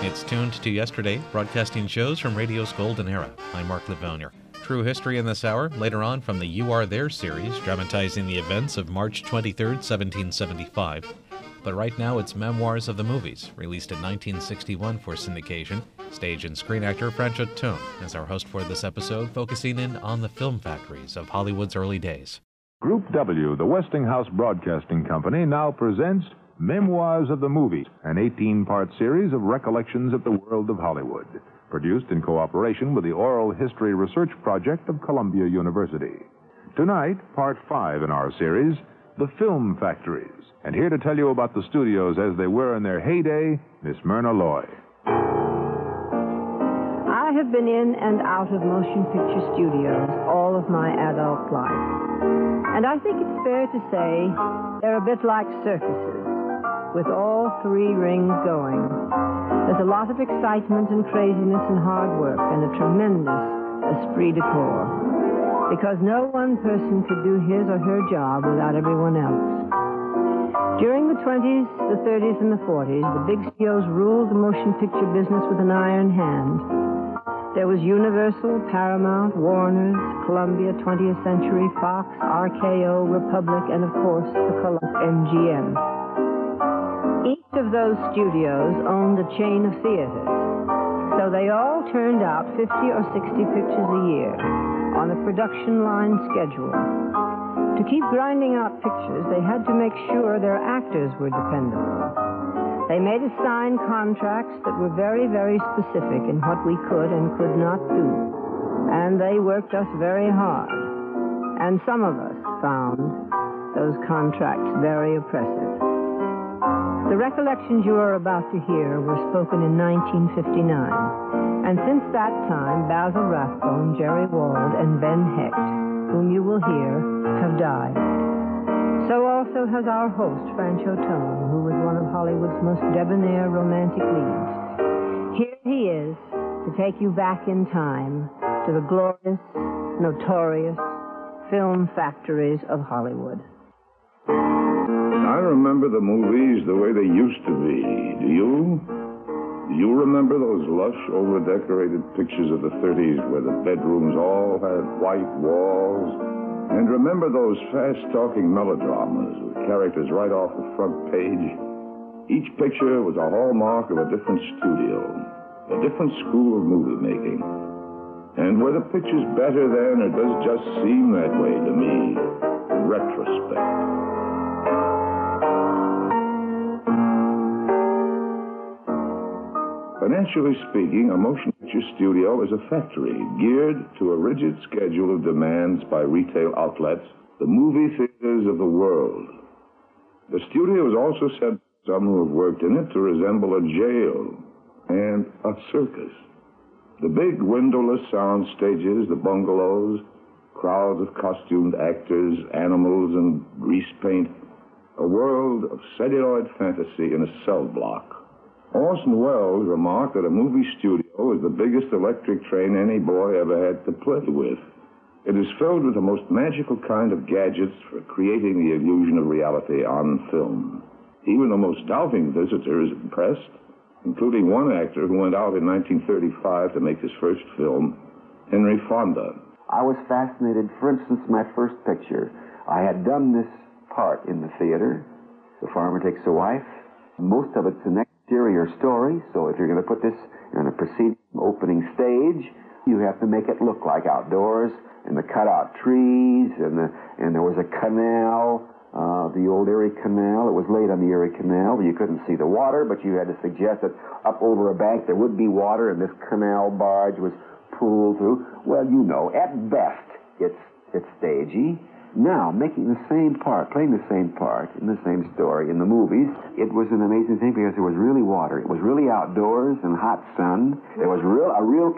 It's Tuned to Yesterday, broadcasting shows from radio's golden era. I'm Mark Lavounier. True history in this hour, later on from the You Are There series, dramatizing the events of March 23rd, 1775. But right now it's Memoirs of the Movies, released in 1961 for syndication. Stage and screen actor Franchot Tone is our host for this episode, focusing in on the film factories of Hollywood's early days. Group W, the Westinghouse Broadcasting Company, now presents Memoirs of the Movies, an 18-part series of recollections of the world of Hollywood, produced in cooperation with the Oral History Research Project of Columbia University. Tonight, part 5 in our series, The Film Factories. And here to tell you about the studios as they were in their heyday, Miss Myrna Loy. I have been in and out of motion picture studios all of my adult life. And I think it's fair to say they're a bit like circuses, with all 3 rings going. There's a lot of excitement and craziness and hard work and a tremendous esprit de corps, because no one person could do his or her job without everyone else. During the 20s, the 30s, and the 40s, the big studios ruled the motion picture business with an iron hand. There was Universal, Paramount, Warner's, Columbia, 20th Century, Fox, RKO, Republic, and of course, the MGM. Each of those studios owned a chain of theaters, so they all turned out 50 or 60 pictures a year on a production line schedule. To keep grinding out pictures, they had to make sure their actors were dependable. They made us sign contracts that were very, very specific in what we could and could not do, and they worked us very hard. And some of us found those contracts very oppressive. The recollections you are about to hear were spoken in 1959, and since that time, Basil Rathbone, Jerry Wald, and Ben Hecht, whom you will hear, have died. So also has our host, Franchot Tone, who was one of Hollywood's most debonair romantic leads. Here he is to take you back in time to the glorious, notorious film factories of Hollywood. I remember the movies the way they used to be. Do you? Do you remember those lush, over-decorated pictures of the 30s where the bedrooms all had white walls? And remember those fast-talking melodramas with characters right off the front page? Each picture was a hallmark of a different studio, a different school of movie-making. And were the pictures better then, or does it just seem that way to me in retrospect? Financially speaking, a motion picture studio is a factory geared to a rigid schedule of demands by retail outlets, the movie theaters of the world. The studio is also said by some who have worked in it to resemble a jail and a circus. The big windowless sound stages, the bungalows, crowds of costumed actors, animals, and grease paint, a world of celluloid fantasy in a cell block. Orson Welles remarked that a movie studio is the biggest electric train any boy ever had to play with. It is filled with the most magical kind of gadgets for creating the illusion of reality on film. Even the most doubting visitor is impressed, including one actor who went out in 1935 to make his first film, Henry Fonda. I was fascinated. For instance, my first picture, I had done this part in the theater. The Farmer Takes a Wife. Most of it's an exterior story, so if you're going to put this in a preceding opening stage, you have to make it look like outdoors, and the cutout trees, and there was a canal, the old Erie Canal. It was late on the Erie Canal, but you couldn't see the water, but you had to suggest that up over a bank there would be water, and this canal barge was pulled through. Well, you know, at best, it's stagey. Now, making the same part, playing the same part in the same story in the movies, it was an amazing thing because there was really water. It was really outdoors and hot sun. There was a real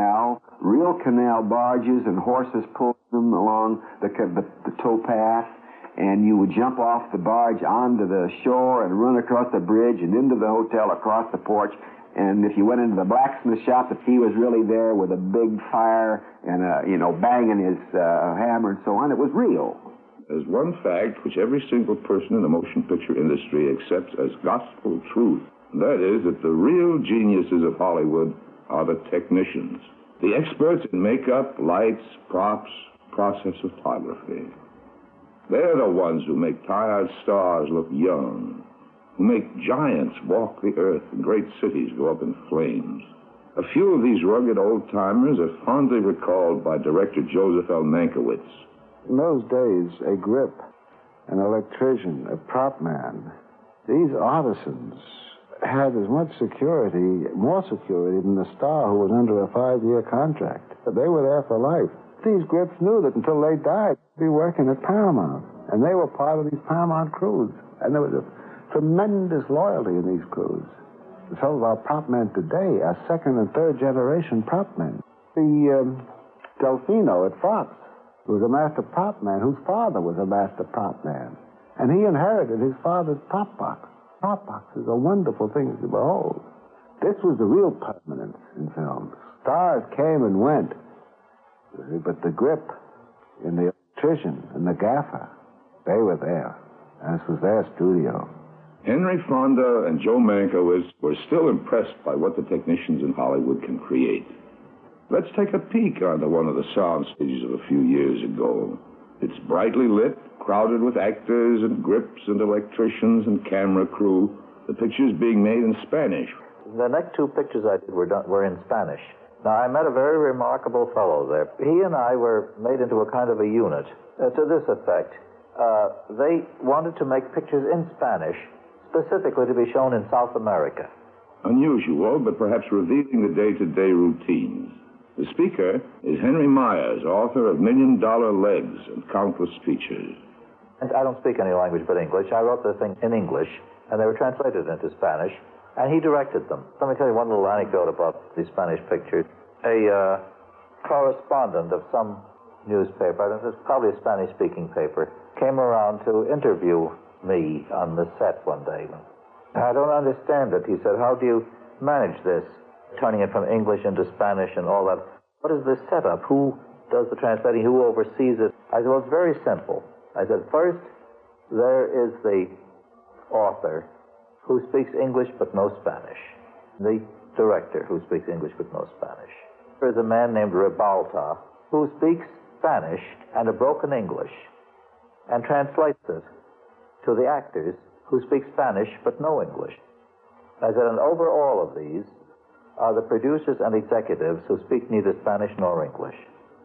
canal barges, and horses pulling them along the towpath. And you would jump off the barge onto the shore and run across the bridge and into the hotel across the porch. And if you went into the blacksmith shop, he was really there with a big fire and, banging his hammer and so on. It was real. There's one fact which every single person in the motion picture industry accepts as gospel truth. That is, that the real geniuses of Hollywood are the technicians, the experts in makeup, lights, props, process photography. They're the ones who make tired stars look young, who make giants walk the earth and great cities go up in flames. A few of these rugged old-timers are fondly recalled by director Joseph L. Mankiewicz. In those days, a grip, an electrician, a prop man, these artisans had as much security, more security than the star who was under a 5-year contract. They were there for life. These grips knew that until they died, they'd be working at Paramount. And they were part of these Paramount crews. And there was a tremendous loyalty in these crews. Some of our prop men today are second and third generation prop men. The Delfino at Fox was a master prop man whose father was a master prop man. And he inherited his father's prop box. Prop boxes are wonderful things to behold. This was the real permanence in films. Stars came and went. But the grip and the electrician and the gaffer, they were there. And this was their studio. Henry Fonda and Joe Mankiewicz were still impressed by what the technicians in Hollywood can create. Let's take a peek onto one of the sound stages of a few years ago. It's brightly lit, crowded with actors and grips and electricians and camera crew. The picture's being made in Spanish. The next two pictures I did were in Spanish. Now, I met a very remarkable fellow there. He and I were made into a kind of a unit to this effect. They wanted to make pictures in Spanish, specifically to be shown in South America. Unusual, but perhaps revealing the day-to-day routines. The speaker is Henry Myers, author of $1 Million Legs and countless features. And I don't speak any language but English. I wrote the thing in English, and they were translated into Spanish, and he directed them. Let me tell you one little anecdote about the Spanish pictures. A correspondent of some newspaper, I think it was probably a Spanish-speaking paper, came around to interview me on the set one day. I don't understand it, he said. How do you manage this, turning it from English into Spanish and all that? What is this setup? Who does the translating? Who oversees it? I said, well, it's very simple. I said, first, there is the author who speaks English but no Spanish. The director who speaks English but no Spanish. There is a man named Ribalta who speaks Spanish and a broken English and translates it to the actors who speak Spanish but no English. I said, and over all of these are the producers and executives who speak neither Spanish nor English.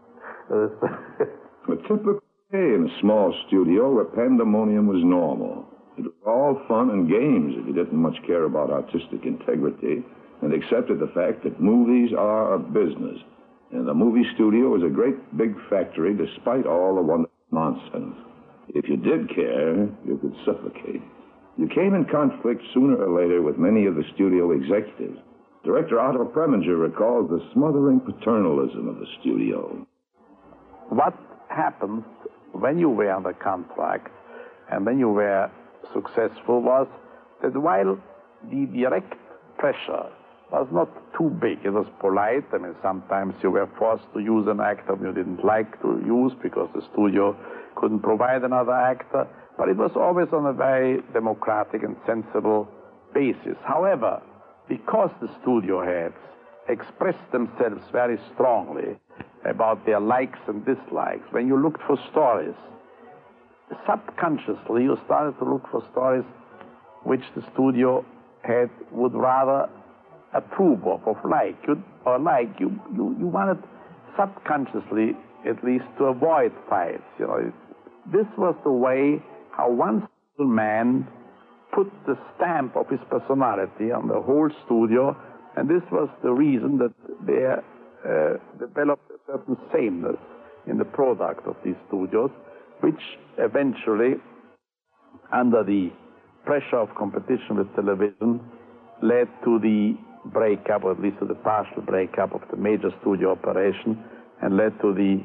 A typical day in a small studio where pandemonium was normal. It was all fun and games if you didn't much care about artistic integrity and accepted the fact that movies are a business. And the movie studio was a great big factory despite all the wonderful nonsense. If you did care, you could suffocate. You came in conflict sooner or later with many of the studio executives. Director Otto Preminger recalls the smothering paternalism of the studio. What happens when you were under contract and when you were successful was that while the direct pressure was not too big, it was polite. I mean, sometimes you were forced to use an actor you didn't like to use because the studio couldn't provide another actor, but it was always on a very democratic and sensible basis. However, because the studio heads expressed themselves very strongly about their likes and dislikes, when you looked for stories, subconsciously you started to look for stories which the studio head would rather approve of like. You wanted subconsciously at least to avoid fights. You know, this was the way how one single man put the stamp of his personality on the whole studio, and this was the reason that they developed a certain sameness in the product of these studios, which eventually, under the pressure of competition with television, led to the breakup, or at least to the partial breakup of the major studio operation, and led to the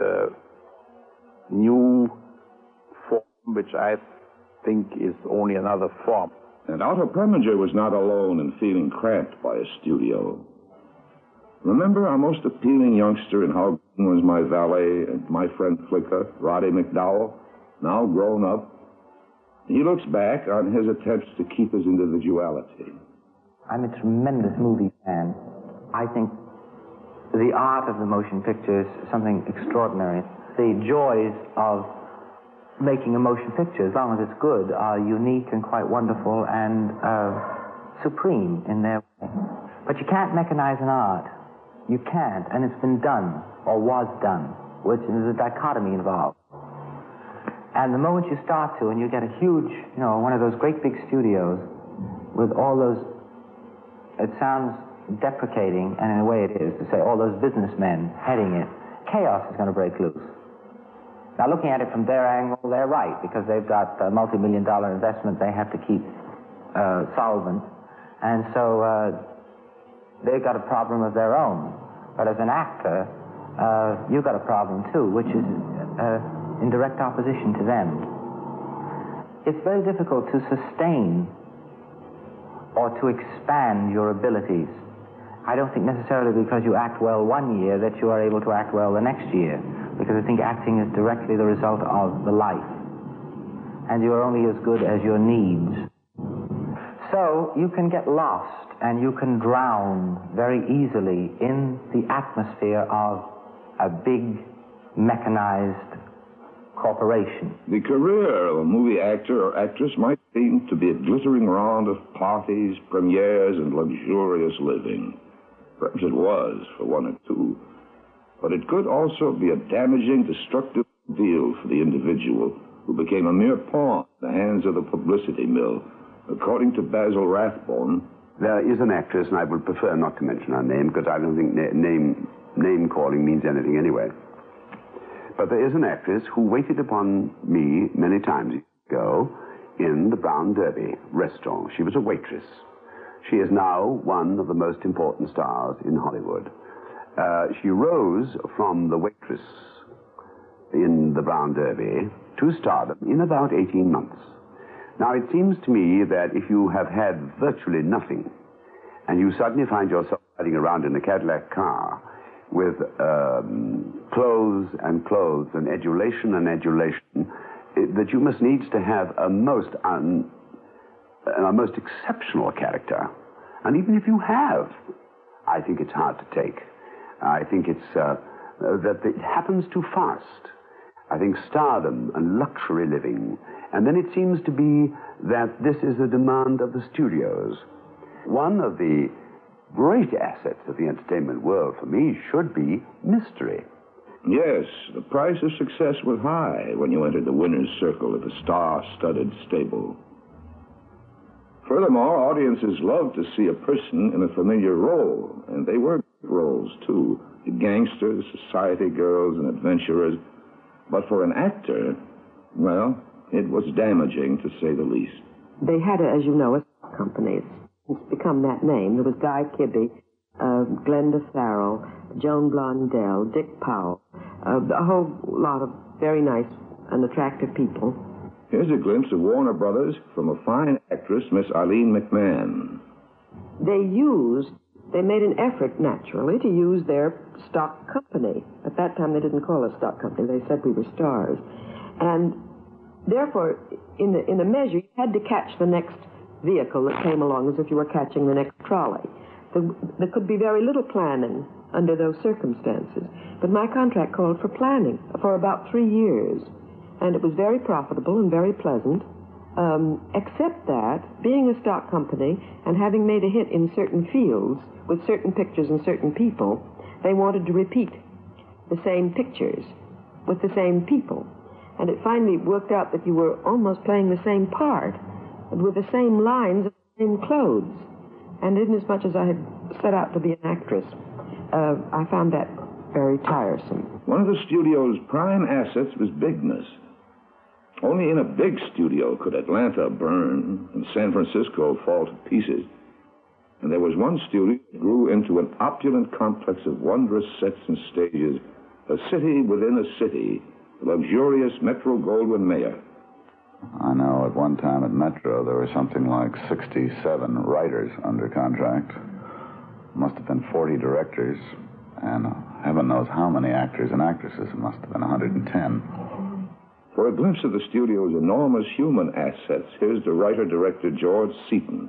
new form, which I think is only another form. And Otto Preminger was not alone in feeling cramped by a studio. Remember our most appealing youngster in How Green Was My Valet and My Friend Flicker, Roddy McDowell, now grown up? He looks back on his attempts to keep his individuality. I'm a tremendous movie fan. I think the art of the motion picture is something extraordinary. The joys of making a motion picture, as long as it's good, are unique and quite wonderful and supreme in their way. But you can't mechanize an art. You can't, and it's been done, or was done, which is a dichotomy involved. And the moment you start to, and you get a huge, one of those great big studios with all those, it sounds deprecating, and in a way it is, to say all those businessmen heading it, chaos is going to break loose. Now, looking at it from their angle, they're right, because they've got a multi-million-dollar investment they have to keep solvent, and so they've got a problem of their own. But as an actor, you've got a problem too, which is in direct opposition to them. It's very difficult to sustain or to expand your abilities. I don't think necessarily because you act well one year that you are able to act well the next year, because I think acting is directly the result of the life, and you are only as good as your needs. So you can get lost and you can drown very easily in the atmosphere of a big mechanized corporation. The career of a movie actor or actress might seem to be a glittering round of parties, premieres, and luxurious living. Perhaps it was for one or two. But it could also be a damaging, destructive deal for the individual who became a mere pawn in the hands of the publicity mill. According to Basil Rathbone, there is an actress, and I would prefer not to mention her name, because I don't think name calling means anything anyway. But there is an actress who waited upon me many times ago in the Brown Derby restaurant. She was a waitress. She is now one of the most important stars in Hollywood. She rose from the waitress in the Brown Derby to stardom in about 18 months. Now, it seems to me that if you have had virtually nothing and you suddenly find yourself riding around in a Cadillac car with clothes and adulation, that you must needs to have a most exceptional character. And even if you have, I think it's hard to take. I think it's that it happens too fast. I think stardom and luxury living, and then it seems to be that this is a demand of the studios. One of the great assets of the entertainment world for me should be mystery. yes, the price of success was high when you entered the winner's circle at the star-studded stable. Furthermore, audiences loved to see a person in a familiar role, and they were roles, too. The gangsters, society girls, and adventurers. But for an actor, well, it was damaging, to say the least. They had, as you know, a stock company. It's become that name. There was Guy Kibbe, Glenda Farrell, Joan Blondell, Dick Powell, a whole lot of very nice and attractive people. Here's a glimpse of Warner Brothers from a fine actress, Miss Eileen McMahon. They made an effort, naturally, to use their stock company. At that time, they didn't call us stock company. They said we were stars. And therefore, in a measure, you had to catch the next vehicle that came along as if you were catching the next trolley. There could be very little planning under those circumstances. But my contract called for planning for about 3 years. And it was very profitable and very pleasant, except that, being a stock company and having made a hit in certain fields with certain pictures and certain people, they wanted to repeat the same pictures with the same people. And it finally worked out that you were almost playing the same part with the same lines and the same clothes. And inasmuch as I had set out to be an actress, I found that very tiresome. One of the studio's prime assets was bigness. Only in a big studio could Atlanta burn and San Francisco fall to pieces. And there was one studio that grew into an opulent complex of wondrous sets and stages, a city within a city, the luxurious Metro-Goldwyn-Mayer. I know at one time at Metro there were something like 67 writers under contract. Must have been 40 directors, and heaven knows how many actors and actresses. It must have been 110. For a glimpse of the studio's enormous human assets, here's the writer-director George Seaton.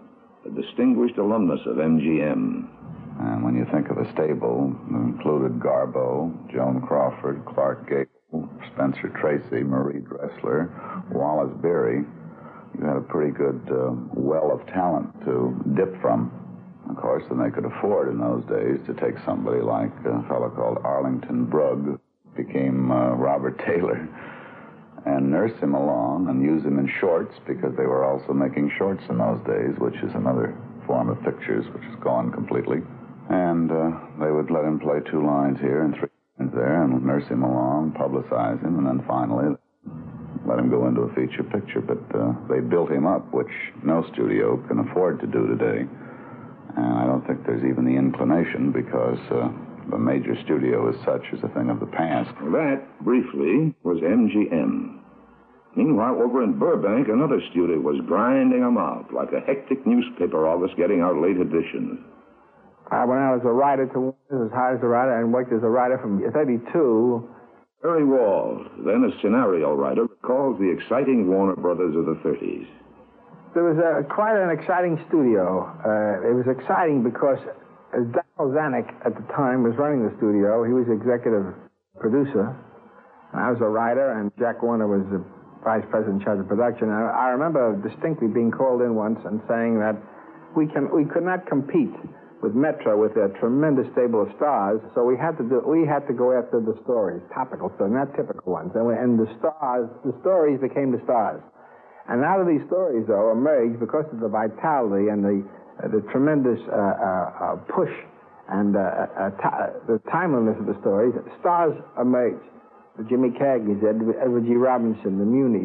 a distinguished alumnus of MGM. And when you think of the stable, it included Garbo, Joan Crawford, Clark Gable, Spencer Tracy, Marie Dressler, Wallace Beery, you had a pretty good well of talent to dip from. Of course, then they could afford in those days to take somebody like a fellow called Arlington Brugg, became Robert Taylor, and nurse him along and use him in shorts, because they were also making shorts in those days, which is another form of pictures which is gone completely. And they would let him play 2 lines here and 3 lines there and nurse him along, publicize him, and then finally let him go into a feature picture. But they built him up, which no studio can afford to do today. And I don't think there's even the inclination, because the major studio as such is a thing of the past. That, briefly, was MGM. Meanwhile, over in Burbank, another studio was grinding them out like a hectic newspaper office getting out late editions. When I was a writer to as hard as a writer, and worked as a writer from 32. Harry Wald, then a scenario writer, recalls the exciting Warner Brothers of the 30s. There was quite an exciting studio. It was exciting because Donald Zanuck at the time was running the studio. He was executive producer, and I was a writer, and Jack Warner was the vice president in charge of production. And I remember distinctly being called in once and saying that we could not compete with Metro with a tremendous stable of stars, so we had to go after the stories, topical stories, not typical ones. And the stories became the stars. And out of these stories, though, emerged, because of the vitality and the tremendous push and the timeliness of the stories, stars emerged. The Jimmy Cagneys, Edward G. Robinson, the Munis,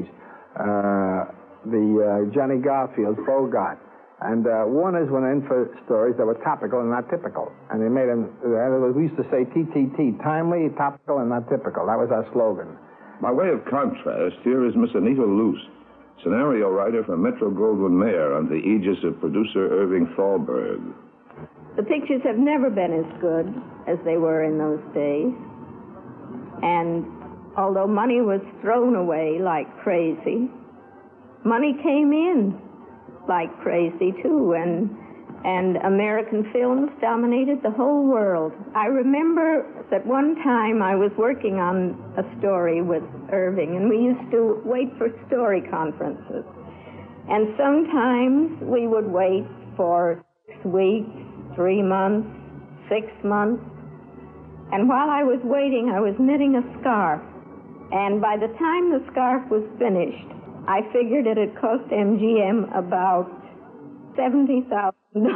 the Johnny Garfield, Bogart. And Warner's went in for stories that were topical and not typical. And they made them, we used to say TTT, timely, topical, and not typical. That was our slogan. By way of contrast, here is Miss Anita Luce, scenario writer for Metro-Goldwyn-Mayer under the aegis of producer Irving Thalberg. The pictures have never been as good as they were in those days. And although money was thrown away like crazy, money came in like crazy, too, and American films dominated the whole world. I remember that one time I was working on a story with Irving, and we used to wait for story conferences. And sometimes we would wait for 6 weeks, 3 months, 6 months. And while I was waiting, I was knitting a scarf. And by the time the scarf was finished, I figured it had cost MGM about $70,000.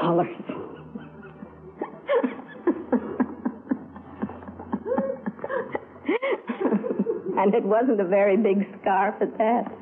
And it wasn't a very big scarf at that.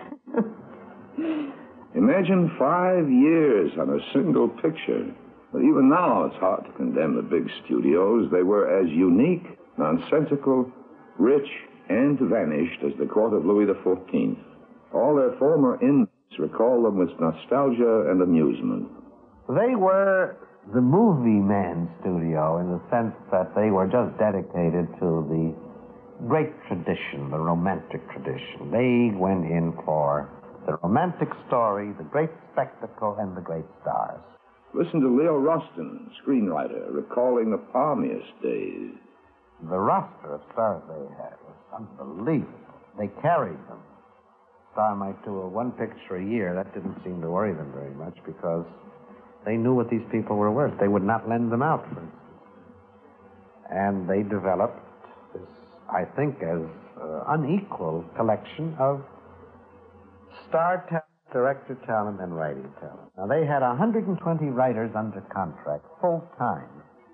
Imagine 5 years on a single picture. But even now, it's hard to condemn the big studios. They were as unique, nonsensical, rich, and vanished as the court of Louis XIV. All their former inmates recall them with nostalgia and amusement. They were the movie man studio in the sense that they were just dedicated to the great tradition, the romantic tradition. They went in for the romantic story, the great spectacle, and the great stars. Listen to Leo Rustin, screenwriter, recalling the palmiest days. The roster of stars they had was unbelievable. They carried them. Star might do one picture a year. That didn't seem to worry them very much because they knew what these people were worth. They would not lend them out, for instance. And they developed this, I think, as unequal collection of star talent, director talent, and writing talent. Now, they had 120 writers under contract, full-time.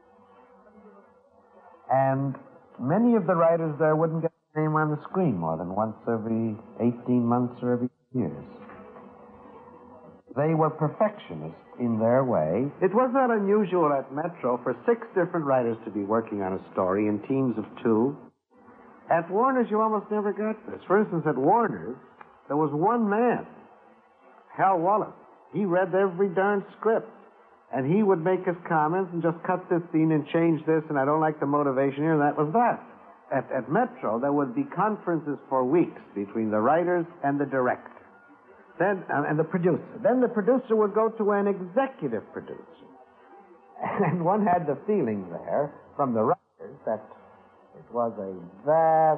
And many of the writers there wouldn't get their name on the screen more than once every 18 months or every years. They were perfectionists in their way. It was not unusual at Metro for 6 different writers to be working on a story in teams of 2. At Warner's, you almost never got this. For instance, at Warner's, there was one man, Hal Wallis. He read every darn script. And he would make his comments and just cut this scene and change this, and I don't like the motivation here, and that was that. At Metro, there would be conferences for weeks between the writers and the director. And the producer. Then the producer would go to an executive producer. And one had the feeling there from the writers that it was a vast,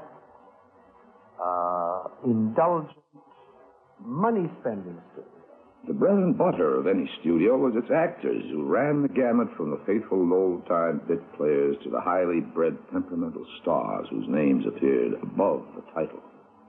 indulgent, money-spending studio. The bread and butter of any studio was its actors, who ran the gamut from the faithful old-time bit players to the highly bred temperamental stars whose names appeared above the title.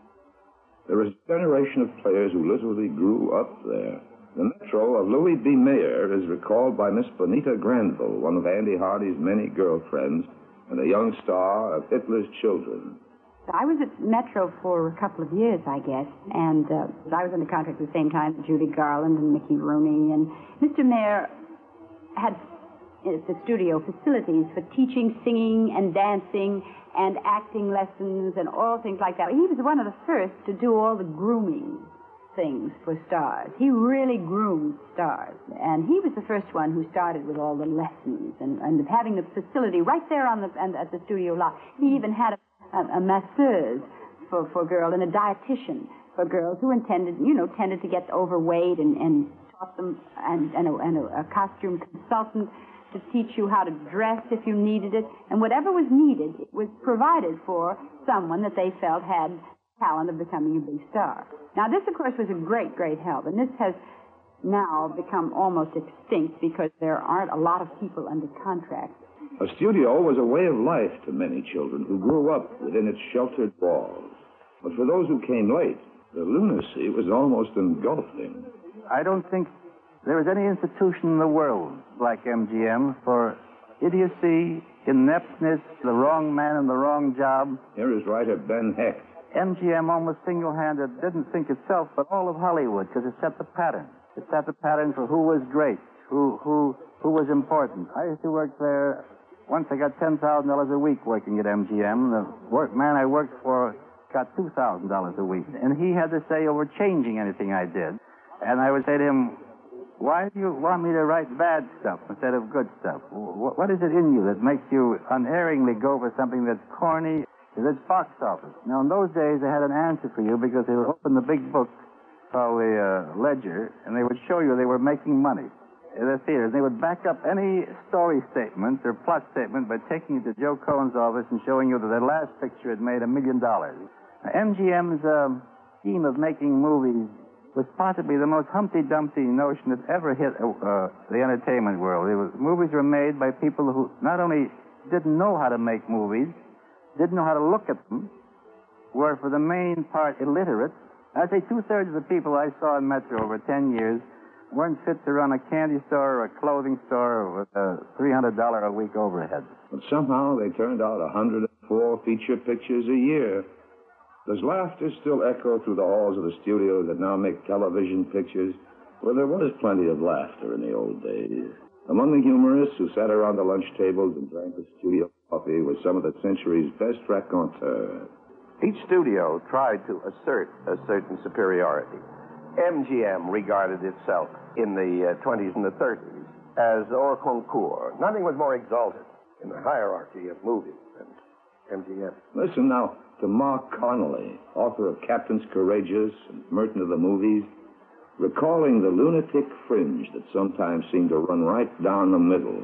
There was a generation of players who literally grew up there. The Metro of Louis B. Mayer is recalled by Miss Bonita Granville, one of Andy Hardy's many girlfriends, and a young star of Hitler's Children. I was at Metro for a couple of years, I guess, and I was under contract at the same time with Judy Garland and Mickey Rooney, and Mr. Mayer had at the studio facilities for teaching singing and dancing and acting lessons and all things like that. He was one of the first to do all the grooming things for stars. He really groomed stars, and he was the first one who started with all the lessons and having the facility right there on at the studio lot. He even had a masseuse for girls and a dietitian for girls who tended to get overweight and taught them and a costume consultant to teach you how to dress if you needed it, and whatever was needed, it was provided for someone that they felt had talent of becoming a big star. Now, this, of course, was a great, great help, and this has now become almost extinct because there aren't a lot of people under contract. A studio was a way of life to many children who grew up within its sheltered walls. But for those who came late, the lunacy was almost engulfing. I don't think there is any institution in the world like MGM for idiocy, ineptness, the wrong man in the wrong job. Here is writer Ben Hecht. MGM almost single-handed didn't think itself, but all of Hollywood, because it set the pattern. It set the pattern for who was great, who was important. I used to work there. Once I got $10,000 a week working at MGM. The man I worked for got $2,000 a week. And he had to say over changing anything I did. And I would say to him, why do you want me to write bad stuff instead of good stuff? What is it in you that makes you unerringly go for something that's corny? It's box office. Now, in those days, they had an answer for you because they would open the big book called the Ledger, and they would show you they were making money in the theaters. They would back up any story statement or plot statement by taking you to Joe Cohen's office and showing you that their last picture had made $1 million. Now, MGM's scheme of making movies was possibly the most Humpty Dumpty notion that ever hit the entertainment world. Movies were made by people who not only didn't know how to make movies, didn't know how to look at them, were for the main part illiterate. I'd say 2/3 of the people I saw in Metro over 10 years weren't fit to run a candy store or a clothing store with a $300 a week overhead. But somehow they turned out 104 feature pictures a year. Does laughter still echo through the halls of the studios that now make television pictures? Well, there was plenty of laughter in the old days. Among the humorists who sat around the lunch tables and drank the studio coffee was some of the century's best raconteurs. Each studio tried to assert a certain superiority. MGM regarded itself in the 20s and the 30s as hors concours. Nothing was more exalted in the hierarchy of movies than MGM. Listen now to Mark Connolly, author of Captains Courageous and Merton of the Movies, recalling the lunatic fringe that sometimes seemed to run right down the middle.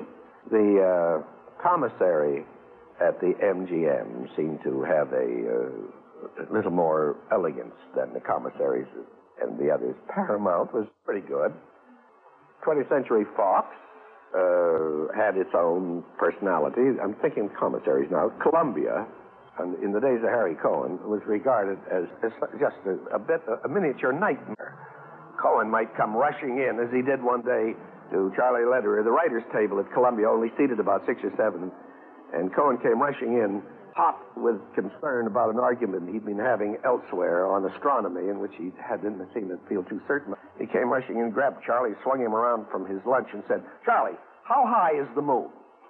The commissary at the MGM seemed to have a little more elegance than the commissaries and the others. Paramount was pretty good. 20th Century Fox had its own personality. I'm thinking commissaries now. Columbia, and in the days of Harry Cohen, was regarded as just a miniature nightmare. Cohen might come rushing in, as he did one day to Charlie Lederer, the writer's table at Columbia, only seated about 6 or 7. And Cohen came rushing in, hot with concern about an argument he'd been having elsewhere on astronomy, in which he didn't seem to feel too certain. He came rushing in, grabbed Charlie, swung him around from his lunch, and said, "Charlie, how high is the moon?"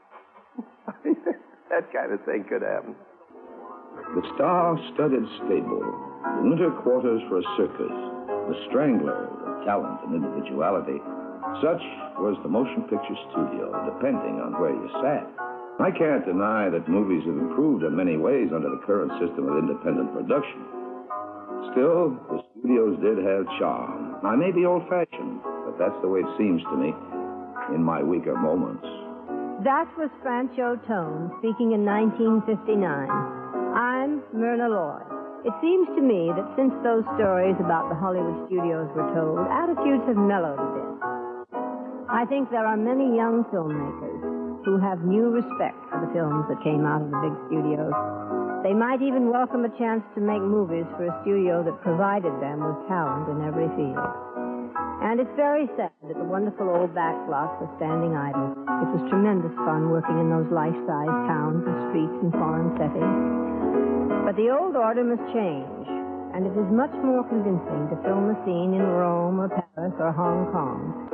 That kind of thing could happen. The star-studded stable, the winter quarters for a circus, the strangler of talent and individuality, such was the motion picture studio, depending on where you sat. I can't deny that movies have improved in many ways under the current system of independent production. Still, the studios did have charm. I may be old-fashioned, but that's the way it seems to me in my weaker moments. That was Franchot Tone speaking in 1959. I'm Myrna Loy. It seems to me that since those stories about the Hollywood studios were told, attitudes have mellowed a bit. I think there are many young filmmakers who have new respect for the films that came out of the big studios. They might even welcome a chance to make movies for a studio that provided them with talent in every field. And it's very sad that the wonderful old back blocks are standing idle. It was tremendous fun working in those life-size towns and streets and foreign settings. But the old order must change, and it is much more convincing to film a scene in Rome or Paris or Hong Kong.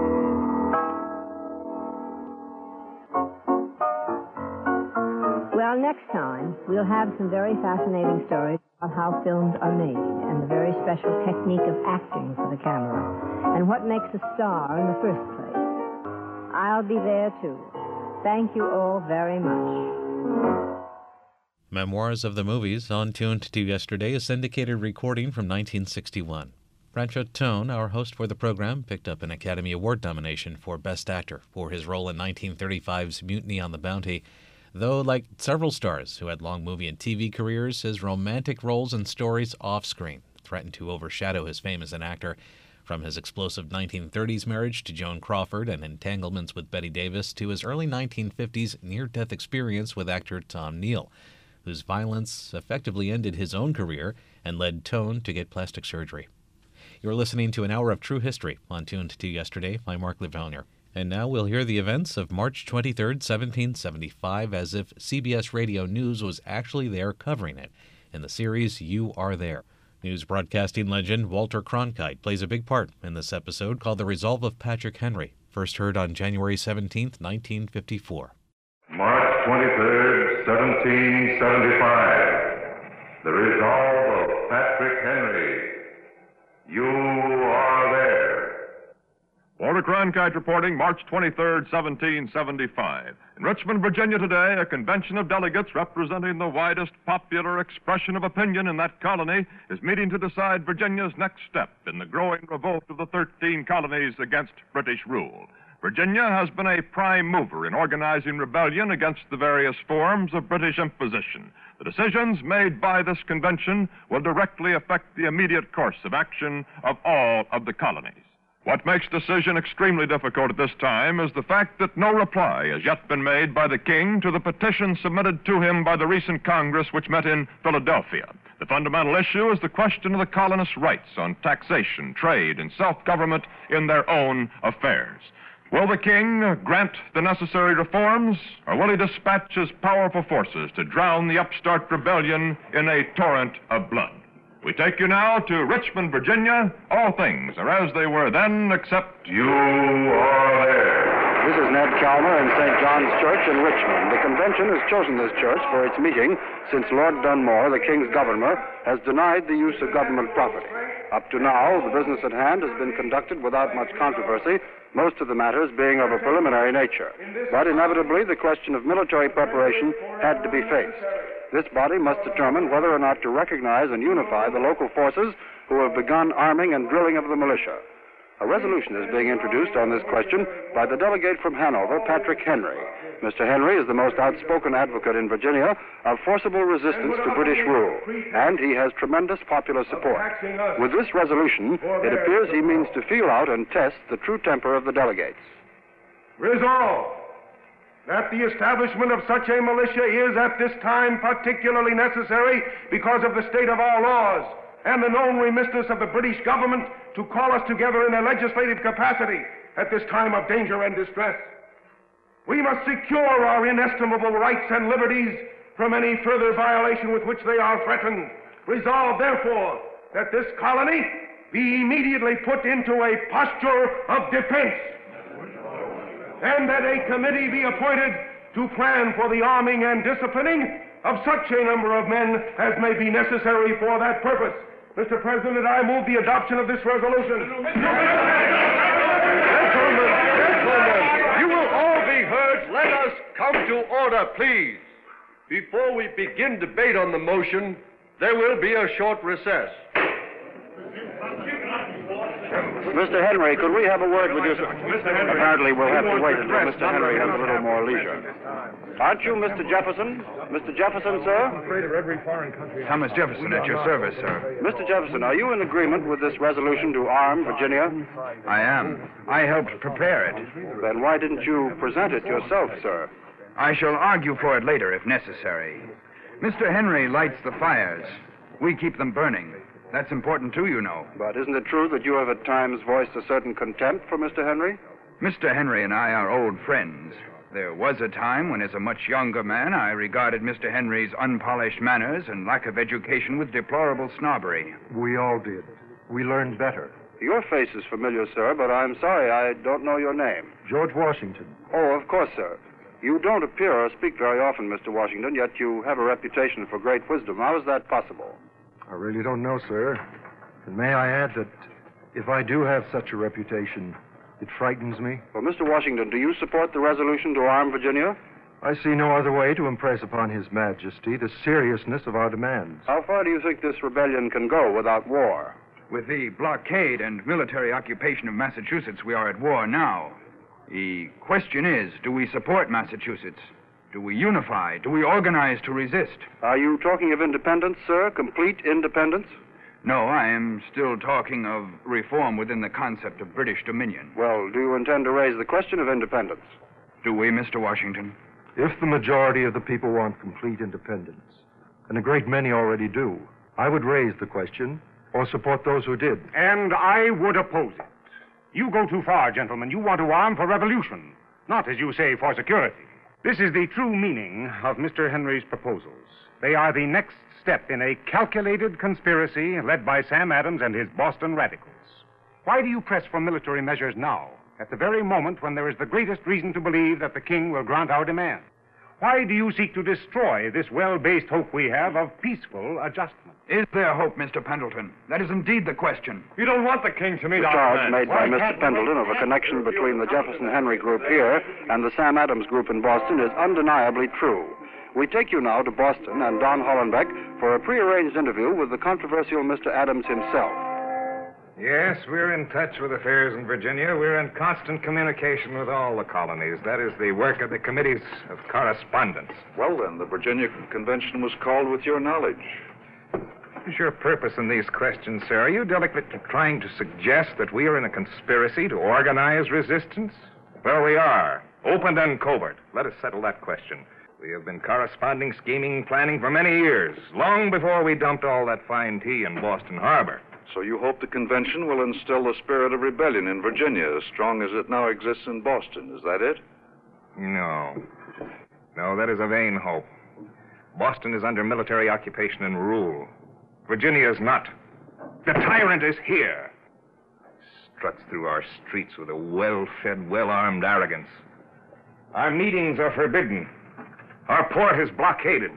Well, next time, we'll have some very fascinating stories about how films are made and the very special technique of acting for the camera and what makes a star in the first place. I'll be there, too. Thank you all very much. Memoirs of the Movies on Tuned to Yesterday, a syndicated recording from 1961. Franchot Tone, our host for the program, picked up an Academy Award nomination for Best Actor for his role in 1935's Mutiny on the Bounty, though, like several stars who had long movie and TV careers, his romantic roles and stories off-screen threatened to overshadow his fame as an actor. From his explosive 1930s marriage to Joan Crawford and entanglements with Bette Davis to his early 1950s near-death experience with actor Tom Neal, whose violence effectively ended his own career and led Tone to get plastic surgery. You're listening to an hour of true history on Tuned to Yesterday. I'm Mark Levonier. And now we'll hear the events of March 23, 1775, as if CBS Radio News was actually there covering it in the series You Are There. News broadcasting legend Walter Cronkite plays a big part in this episode called The Resolve of Patrick Henry, first heard on January 17, 1954. March 23, 1775. The Resolve of Patrick Henry. You are there. Walter Cronkite reporting March 23, 1775. In Richmond, Virginia today, a convention of delegates representing the widest popular expression of opinion in that colony is meeting to decide Virginia's next step in the growing revolt of the 13 colonies against British rule. Virginia has been a prime mover in organizing rebellion against the various forms of British imposition. The decisions made by this convention will directly affect the immediate course of action of all of the colonies. What makes decision extremely difficult at this time is the fact that no reply has yet been made by the King to the petition submitted to him by the recent Congress which met in Philadelphia. The fundamental issue is the question of the colonists' rights on taxation, trade, and self-government in their own affairs. Will the King grant the necessary reforms, or will he dispatch his powerful forces to drown the upstart rebellion in a torrent of blood? We take you now to Richmond, Virginia. All things are as they were then, except you are there. This is Ned Chalmer in St. John's Church in Richmond. The convention has chosen this church for its meeting since Lord Dunmore, the King's governor, has denied the use of government property. Up to now, the business at hand has been conducted without much controversy, most of the matters being of a preliminary nature. But inevitably, the question of military preparation had to be faced. This body must determine whether or not to recognize and unify the local forces who have begun arming and drilling of the militia. A resolution is being introduced on this question by the delegate from Hanover, Patrick Henry. Mr. Henry is the most outspoken advocate in Virginia of forcible resistance to British rule, and he has tremendous popular support. With this resolution, it appears he means to feel out and test the true temper of the delegates. Resolve that the establishment of such a militia is at this time particularly necessary because of the state of our laws and the known remissness of the British government to call us together in a legislative capacity at this time of danger and distress. We must secure our inestimable rights and liberties from any further violation with which they are threatened. Resolve, therefore, that this colony be immediately put into a posture of defense, and that a committee be appointed to plan for the arming and disciplining of such a number of men as may be necessary for that purpose. Mr. President, I move the adoption of this resolution. Gentlemen, you will all be heard. Let us come to order, please. Before we begin debate on the motion, there will be a short recess. Mr. Henry, could we have a word with you? Apparently, we'll have to wait until Mr. Henry has a little more leisure. Aren't you Mr. Jefferson? Mr. Jefferson, sir? I'm afraid of every foreign country. Thomas Jefferson, at your service, sir. Mr. Jefferson, are you in agreement with this resolution to arm Virginia? I am. I helped prepare it. Then why didn't you present it yourself, sir? I shall argue for it later, if necessary. Mr. Henry lights the fires. We keep them burning. That's important, too, you know. But isn't it true that you have at times voiced a certain contempt for Mr. Henry? Mr. Henry and I are old friends. There was a time when, as a much younger man, I regarded Mr. Henry's unpolished manners and lack of education with deplorable snobbery. We all did. We learned better. Your face is familiar, sir, but I'm sorry I don't know your name. George Washington. Oh, of course, sir. You don't appear or speak very often, Mr. Washington, yet you have a reputation for great wisdom. How is that possible? I really don't know, sir. And may I add that if I do have such a reputation, it frightens me. Well, Mr. Washington, do you support the resolution to arm Virginia? I see no other way to impress upon His Majesty the seriousness of our demands. How far do you think this rebellion can go without war? With the blockade and military occupation of Massachusetts, we are at war now. The question is, do we support Massachusetts? Do we unify? Do we organize to resist? Are you talking of independence, sir? Complete independence? No, I am still talking of reform within the concept of British dominion. Well, do you intend to raise the question of independence? Do we, Mr. Washington? If the majority of the people want complete independence, and a great many already do, I would raise the question or support those who did. And I would oppose it. You go too far, gentlemen. You want to arm for revolution, not, as you say, for security. This is the true meaning of Mr. Henry's proposals. They are the next step in a calculated conspiracy led by Sam Adams and his Boston radicals. Why do you press for military measures now, at the very moment when there is the greatest reason to believe that the king will grant our demands? Why do you seek to destroy this well-based hope we have of peaceful adjustment? Is there hope, Mr. Pendleton? That is indeed the question. You don't want the king to meet the our charge demands. made by Mr. Pendleton of a connection between the Jefferson-Henry group here and the Sam Adams group in Boston is undeniably true. We take you now to Boston and Don Hollenbeck for a prearranged interview with the controversial Mr. Adams himself. Yes, we're in touch with affairs in Virginia. We're in constant communication with all the colonies. That is the work of the committees of correspondence. Well, then, the Virginia Convention was called with your knowledge. What is your purpose in these questions, sir? Are you delicately trying to suggest that we are in a conspiracy to organize resistance? Well, we are. Open and covert. Let us settle that question. We have been corresponding, scheming, planning for many years, long before we dumped all that fine tea in Boston Harbor. So you hope the convention will instill the spirit of rebellion in Virginia as strong as it now exists in Boston. Is that it? No. No, that is a vain hope. Boston is under military occupation and rule. Virginia is not. The tyrant is here. Struts through our streets with a well-fed, well-armed arrogance. Our meetings are forbidden. Our port is blockaded.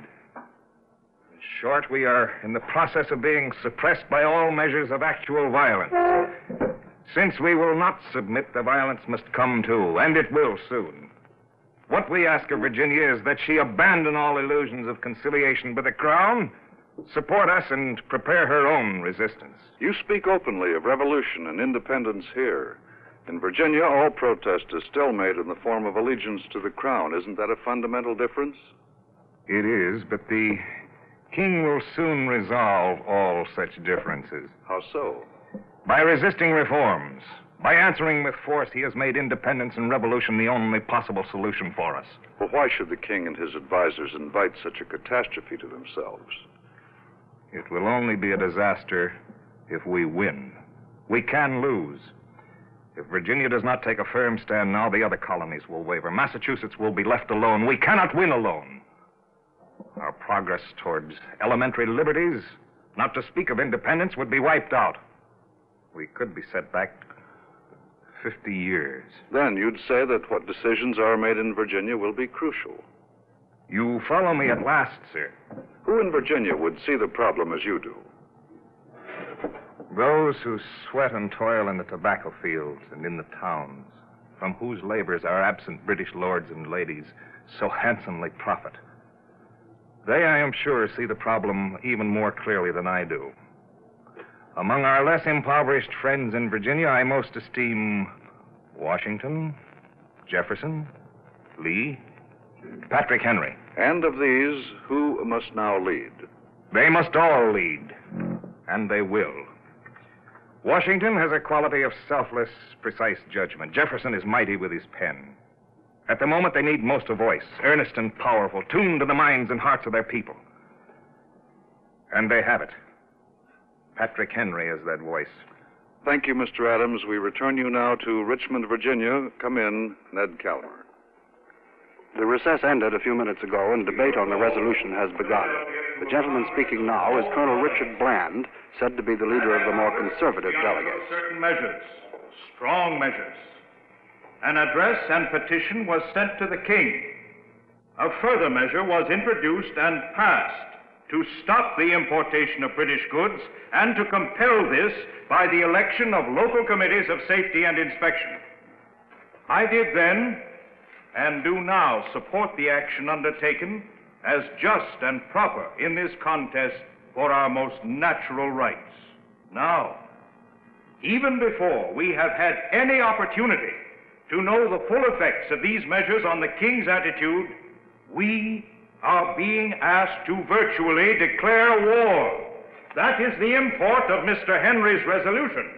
In short, we are in the process of being suppressed by all measures of actual violence. Since we will not submit, the violence must come too, and it will soon. What we ask of Virginia is that she abandon all illusions of conciliation with the Crown, support us, and prepare her own resistance. You speak openly of revolution and independence here. In Virginia, all protest is still made in the form of allegiance to the Crown. Isn't that a fundamental difference? It is, but the king will soon resolve all such differences. How so? By resisting reforms. By answering with force, he has made independence and revolution the only possible solution for us. Well, why should the king and his advisors invite such a catastrophe to themselves? It will only be a disaster if we win. We can lose. If Virginia does not take a firm stand now, the other colonies will waver. Massachusetts will be left alone. We cannot win alone. Our progress towards elementary liberties, not to speak of independence, would be wiped out. We could be set back 50 years. Then you'd say that what decisions are made in Virginia will be crucial. You follow me at last, sir. Who in Virginia would see the problem as you do? Those who sweat and toil in the tobacco fields and in the towns, from whose labors our absent British lords and ladies so handsomely profit. They, I am sure, see the problem even more clearly than I do. Among our less impoverished friends in Virginia, I most esteem Washington, Jefferson, Lee, Patrick Henry. And of these, who must now lead? They must all lead, and they will. Washington has a quality of selfless, precise judgment. Jefferson is mighty with his pen. At the moment, they need most a voice, earnest and powerful, tuned to the minds and hearts of their people. And they have it. Patrick Henry is that voice. Thank you, Mr. Adams. We return you now to Richmond, Virginia. Come in, Ned Calmer. The recess ended a few minutes ago, and debate on the resolution has begun. The gentleman speaking now is Colonel Richard Bland, said to be the leader of the more conservative delegates. Certain measures, strong measures. An address and petition was sent to the king. A further measure was introduced and passed to stop the importation of British goods and to compel this by the election of local committees of safety and inspection. I did then, and do now, support the action undertaken as just and proper in this contest for our most natural rights. Now, even before we have had any opportunity to know the full effects of these measures on the king's attitude, we are being asked to virtually declare war. That is the import of Mr. Henry's resolution.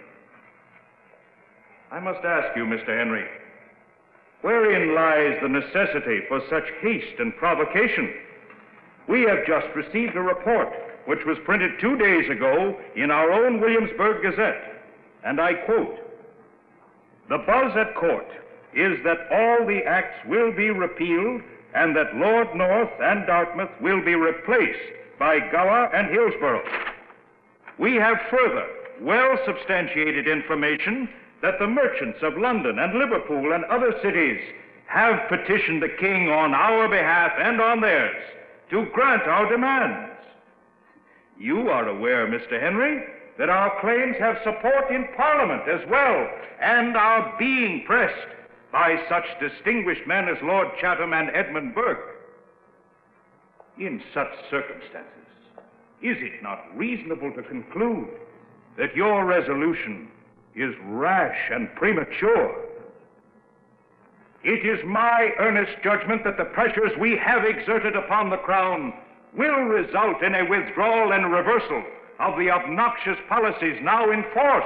I must ask you, Mr. Henry, wherein lies the necessity for such haste and provocation? We have just received a report which was printed 2 days ago in our own Williamsburg Gazette, and I quote, "The buzz at court is that all the acts will be repealed and that Lord North and Dartmouth will be replaced by Gower and Hillsborough. We have further well-substantiated information that the merchants of London and Liverpool and other cities have petitioned the king on our behalf and on theirs to grant our demands. You are aware, Mr. Henry, that our claims have support in Parliament as well and are being pressed by such distinguished men as Lord Chatham and Edmund Burke. In such circumstances, is it not reasonable to conclude that your resolution is rash and premature? It is my earnest judgment that the pressures we have exerted upon the Crown will result in a withdrawal and reversal of the obnoxious policies now in force.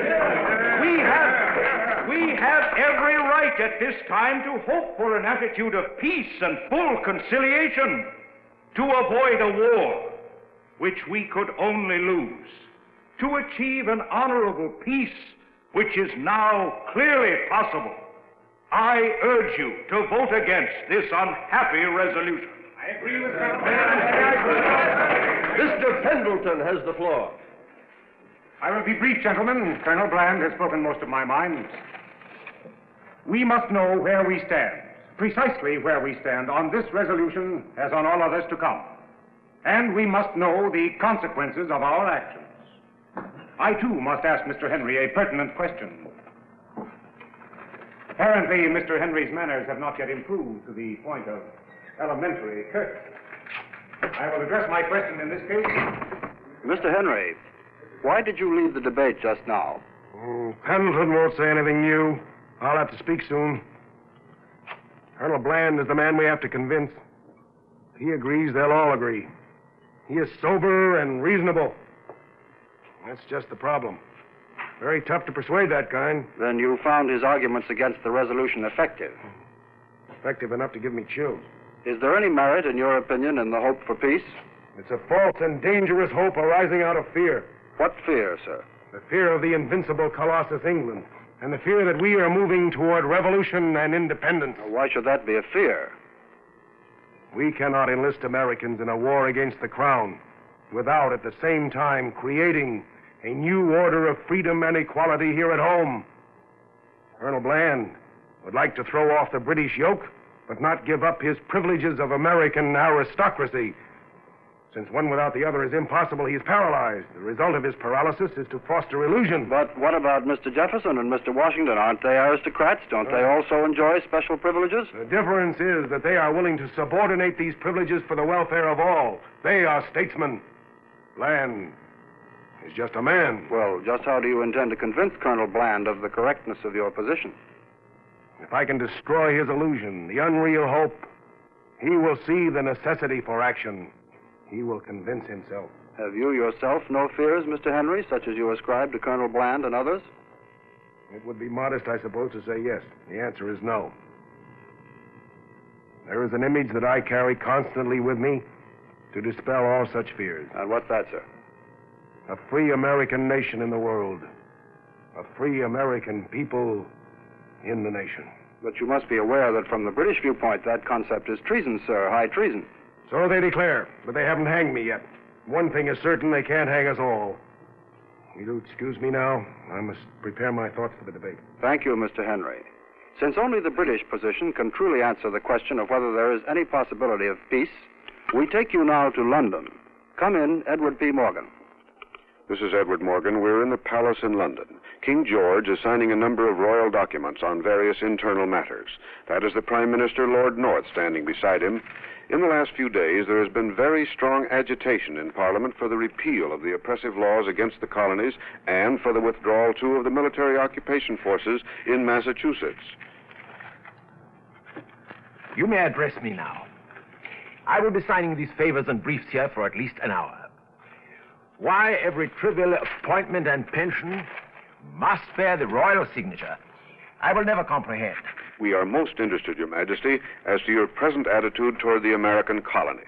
We have every right at this time to hope for an attitude of peace and full conciliation, to avoid a war which we could only lose, to achieve an honorable peace which is now clearly possible. I urge you to vote against this unhappy resolution." I agree with Colonel Mr. Pendleton has the floor. I will be brief, gentlemen. Colonel Bland has spoken most of my mind. We must know where we stand, precisely where we stand on this resolution as on all others to come. And we must know the consequences of our actions. I, too, must ask Mr. Henry a pertinent question. Apparently, Mr. Henry's manners have not yet improved to the point of elementary courtesy. I will address my question in this case. Mr. Henry, why did you leave the debate just now? Pendleton won't say anything new. I'll have to speak soon. Colonel Bland is the man we have to convince. If he agrees, they'll all agree. He is sober and reasonable. That's just the problem. Very tough to persuade that kind. Then you found his arguments against the resolution effective? Effective enough to give me chills. Is there any merit, in your opinion, in the hope for peace? It's a false and dangerous hope arising out of fear. What fear, sir? The fear of the invincible Colossus, England, and the fear that we are moving toward revolution and independence. Why should that be a fear? We cannot enlist Americans in a war against the Crown without, at the same time, creating a new order of freedom and equality here at home. Colonel Bland would like to throw off the British yoke, but not give up his privileges of American aristocracy. Since one without the other is impossible, he is paralyzed. The result of his paralysis is to foster illusion. But what about Mr. Jefferson and Mr. Washington? Aren't they aristocrats? Don't they also enjoy special privileges? The difference is that they are willing to subordinate these privileges for the welfare of all. They are statesmen. Bland He's just a man. Well, just how do you intend to convince Colonel Bland of the correctness of your position? If I can destroy his illusion, the unreal hope, he will see the necessity for action. He will convince himself. Have you yourself no fears, Mr. Henry, such as you ascribe to Colonel Bland and others? It would be modest, I suppose, to say yes. The answer is no. There is an image that I carry constantly with me to dispel all such fears. And what's that, sir? A free American nation in the world. A free American people in the nation. But you must be aware that from the British viewpoint, that concept is treason, sir, high treason. So they declare, but they haven't hanged me yet. One thing is certain, they can't hang us all. Will you excuse me now? I must prepare my thoughts for the debate. Thank you, Mr. Henry. Since only the British position can truly answer the question of whether there is any possibility of peace, we take you now to London. Come in, Edward P. Morgan. This is Edward Morgan. We're in the palace in London. King George is signing a number of royal documents on various internal matters. That is the Prime Minister, Lord North, standing beside him. In the last few days, there has been very strong agitation in Parliament for the repeal of the oppressive laws against the colonies and for the withdrawal, too, of the military occupation forces in Massachusetts. You may address me now. I will be signing these favors and briefs here for at least an hour. Why every trivial appointment and pension must bear the royal signature, I will never comprehend. We are most interested, Your Majesty, as to your present attitude toward the American colonies.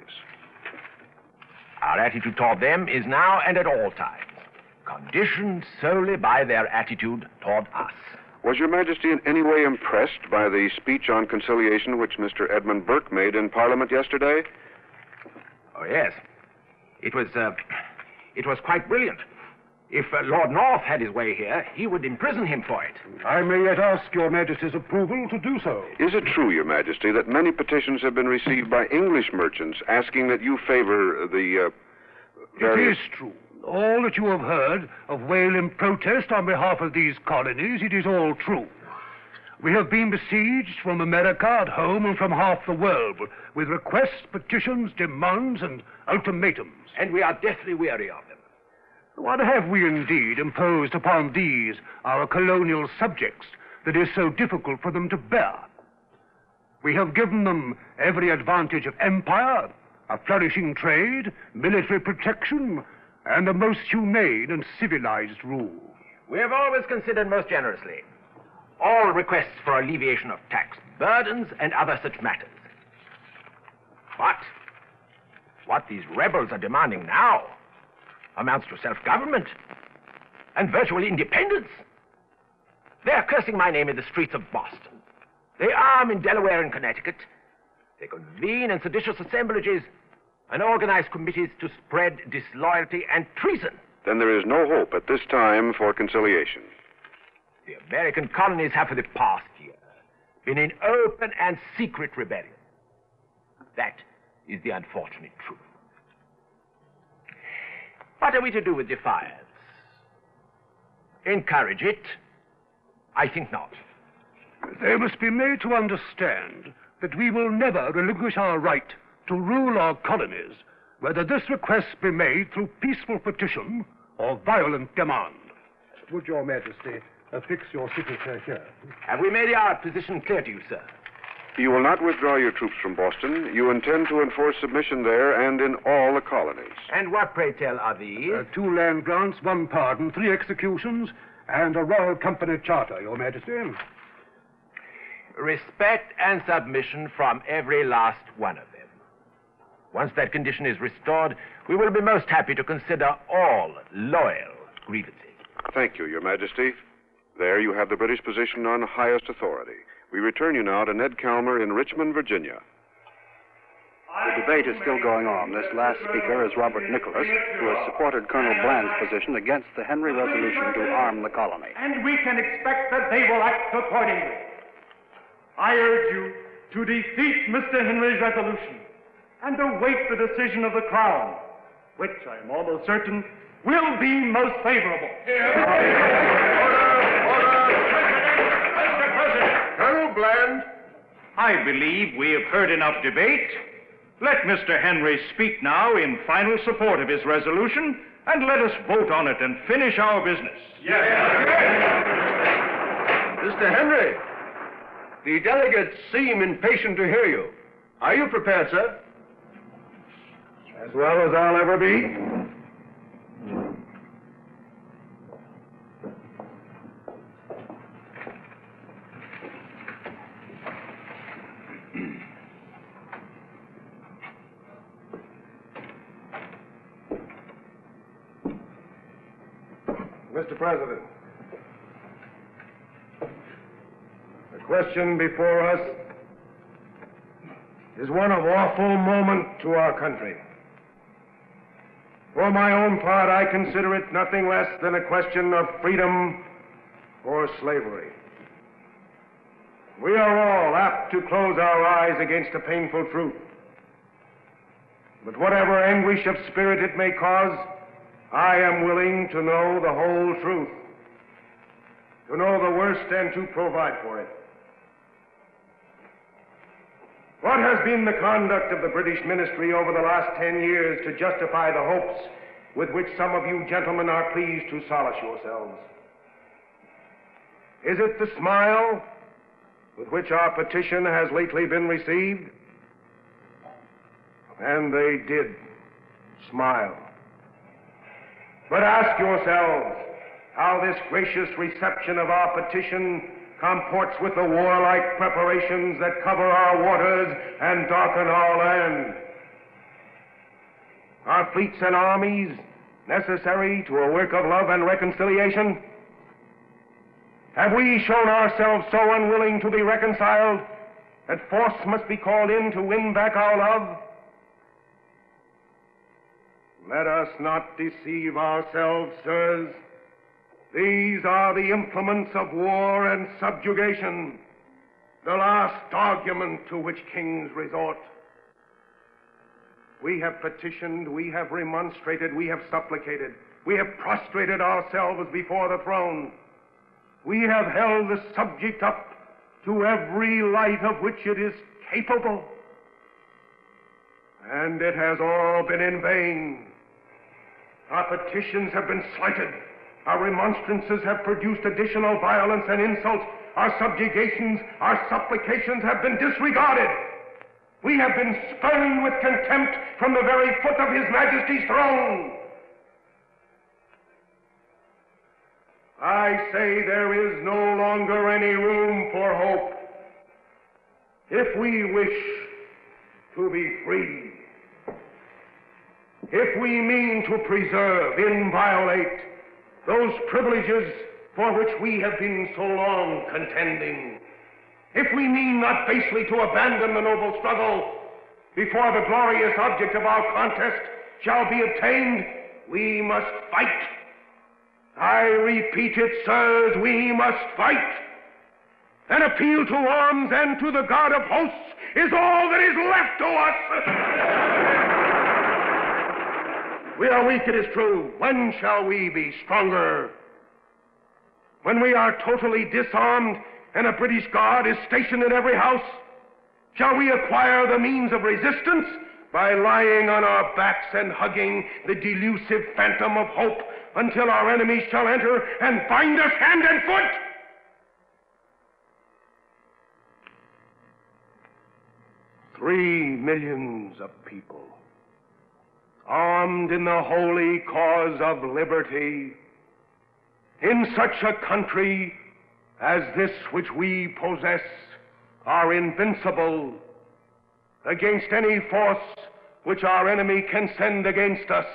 Our attitude toward them is now and at all times conditioned solely by their attitude toward us. Was Your Majesty in any way impressed by the speech on conciliation which Mr. Edmund Burke made in Parliament yesterday? Oh, yes. It was quite brilliant. If Lord North had his way here, he would imprison him for it. I may yet ask Your Majesty's approval to do so. Is it true, Your Majesty, that many petitions have been received by English merchants asking that you favor the various... It is true. All that you have heard of Wayland protest on behalf of these colonies, it is all true. We have been besieged from America at home and from half the world with requests, petitions, demands, and ultimatums. And we are deathly weary of them. What have we indeed imposed upon these, our colonial subjects, that is so difficult for them to bear? We have given them every advantage of empire, a flourishing trade, military protection, and the most humane and civilized rule. We have always considered most generously all requests for alleviation of tax burdens and other such matters. But what these rebels are demanding now amounts to self-government and virtual independence. They are cursing my name in the streets of Boston. They arm in Delaware and Connecticut. They convene in seditious assemblages and organize committees to spread disloyalty and treason. Then there is no hope at this time for conciliation. The American colonies have for the past year been in open and secret rebellion. That is the unfortunate truth. What are we to do with defiance? Encourage it? I think not. They must be made to understand that we will never relinquish our right to rule our colonies, whether this request be made through peaceful petition or violent demand. Would Your Majesty affix your signature here? Have we made our position clear to you, sir? You will not withdraw your troops from Boston. You intend to enforce submission there and in all the colonies. And what, pray tell, are these? 2 land grants, 1 pardon, 3 executions, and a Royal Company charter, Your Majesty. Respect and submission from every last one of them. Once that condition is restored, we will be most happy to consider all loyal grievances. Thank you, Your Majesty. There you have the British position on highest authority. We return you now to Ned Calmer in Richmond, Virginia. The debate is still going on. This last speaker is Robert Nicholas, who has supported Colonel Bland's position against the Henry resolution to arm the colony. And we can expect that they will act accordingly. I urge you to defeat Mr. Henry's resolution and await the decision of the Crown, which I am almost certain will be most favorable. Colonel Bland? I believe we have heard enough debate. Let Mr. Henry speak now in final support of his resolution, and let us vote on it and finish our business. Mr. Henry, the delegates seem impatient to hear you. Are you prepared, sir? As well as I'll ever be. Mr. President, the question before us is one of awful moment to our country. For my own part, I consider it nothing less than a question of freedom or slavery. We are all apt to close our eyes against a painful truth. But whatever anguish of spirit it may cause, I am willing to know the whole truth, to know the worst and to provide for it. What has been the conduct of the British ministry over the last 10 years to justify the hopes with which some of you gentlemen are pleased to solace yourselves? Is it the smile with which our petition has lately been received? And they did smile. But ask yourselves how this gracious reception of our petition comports with the warlike preparations that cover our waters and darken our land. Are fleets and armies necessary to a work of love and reconciliation? Have we shown ourselves so unwilling to be reconciled that force must be called in to win back our love? Let us not deceive ourselves, sirs. These are the implements of war and subjugation, the last argument to which kings resort. We have petitioned, we have remonstrated, we have supplicated, we have prostrated ourselves before the throne. We have held the subject up to every light of which it is capable. And it has all been in vain. Our petitions have been slighted. Our remonstrances have produced additional violence and insult. Our subjugations, our supplications have been disregarded. We have been spurned with contempt from the very foot of His Majesty's throne. I say there is no longer any room for hope. If we wish to be free, if we mean to preserve, inviolate, those privileges for which we have been so long contending, if we mean not basely to abandon the noble struggle before the glorious object of our contest shall be obtained, we must fight. I repeat it, sirs, we must fight. An appeal to arms and to the God of hosts is all that is left to us. We are weak, it is true. When shall we be stronger? When we are totally disarmed and a British Guard is stationed in every house? Shall we acquire the means of resistance by lying on our backs and hugging the delusive phantom of hope until our enemies shall enter and bind us hand and foot? $3 million of people, armed in the holy cause of liberty, in such a country as this which we possess, are invincible against any force which our enemy can send against us.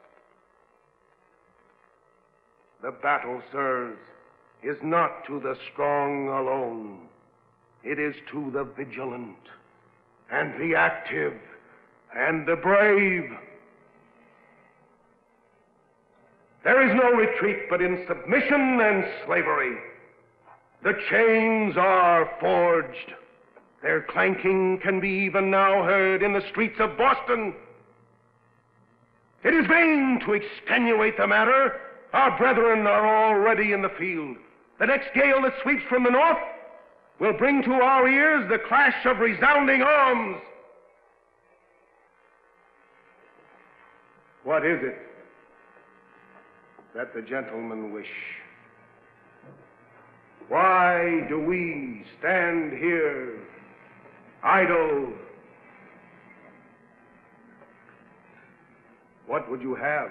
The battle, sirs, is not to the strong alone. It is to the vigilant and the active and the brave. There is no retreat but in submission and slavery. The chains are forged. Their clanking can be even now heard in the streets of Boston. It is vain to extenuate the matter. Our brethren are already in the field. The next gale that sweeps from the north will bring to our ears the clash of resounding arms. What is it that the gentlemen wish. Why do we stand here idle? What would you have?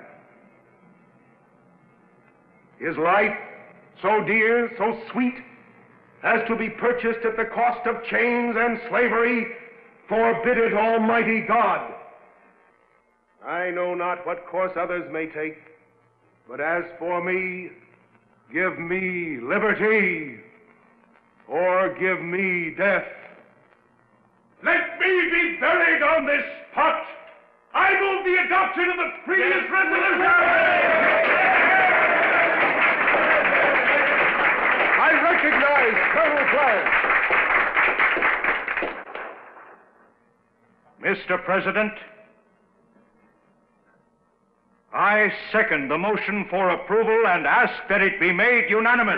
Is life so dear, so sweet, as to be purchased at the cost of chains and slavery? Forbid it, Almighty God. I know not what course others may take, but as for me, give me liberty, or give me death. Let me be buried on this spot. I move the adoption of the previous resolution. I recognize Colonel Clarence. Mr. President, I second the motion for approval and ask that it be made unanimous.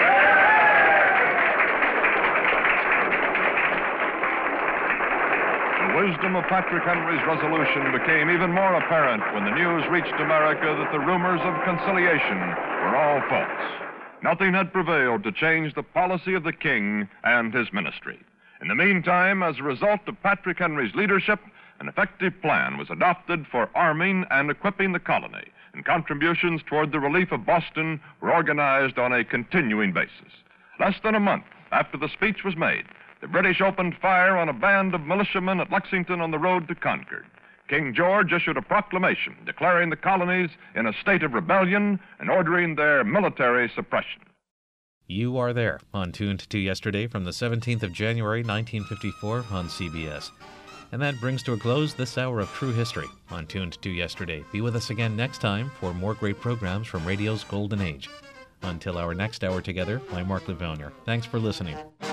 The wisdom of Patrick Henry's resolution became even more apparent when the news reached America that the rumors of conciliation were all false. Nothing had prevailed to change the policy of the king and his ministry. In the meantime, as a result of Patrick Henry's leadership, an effective plan was adopted for arming and equipping the colony, and contributions toward the relief of Boston were organized on a continuing basis. Less than a month after the speech was made, the British opened fire on a band of militiamen at Lexington on the road to Concord. King George issued a proclamation declaring the colonies in a state of rebellion and ordering their military suppression. You Are There, on Tuned to Yesterday from the 17th of January, 1954 on CBS. And that brings to a close this hour of True History on Tuned to Yesterday. Be with us again next time for more great programs from radio's golden age. Until our next hour together, I'm Mark Levonier. Thanks for listening.